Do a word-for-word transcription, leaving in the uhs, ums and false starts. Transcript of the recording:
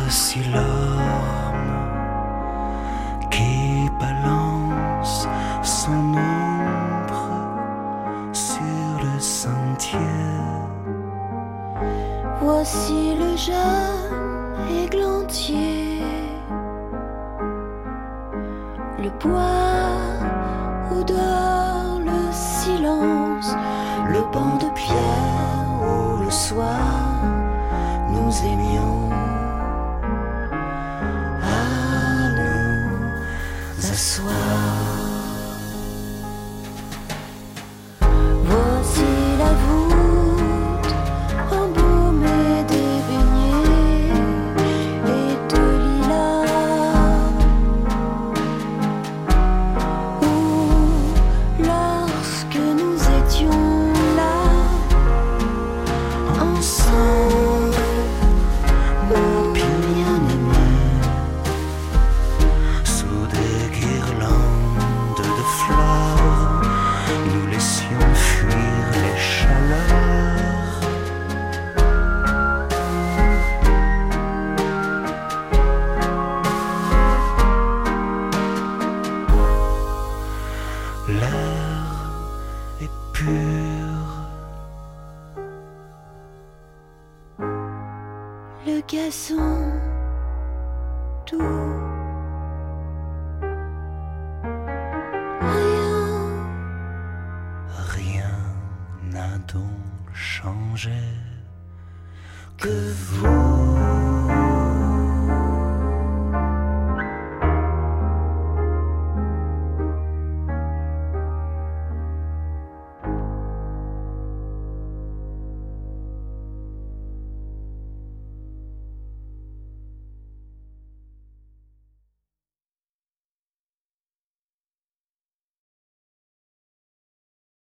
Voici l'homme qui balance son ombre sur le sentier. Voici le jeune églantier, le bois où dort le silence, le banc de pierre où le soir nous aimions à nous asseoir. Voici la voûte embaumée des beignets et de lilas, où lorsque nous étions là ensemble, mon bien-aimé, sous des guirlandes de fleurs, nous laissions fuir les chaleurs. L'air est pur, le gazon doux, rien, rien n'a donc changé que vous.